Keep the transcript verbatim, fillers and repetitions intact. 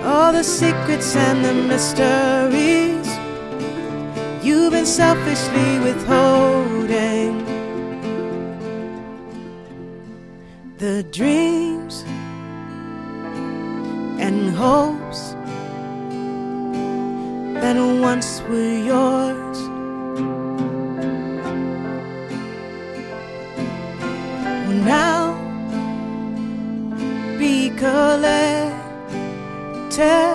all the secrets and the mysteries you've been selfishly withholding. The dreams and hopes that once were yours will now be collected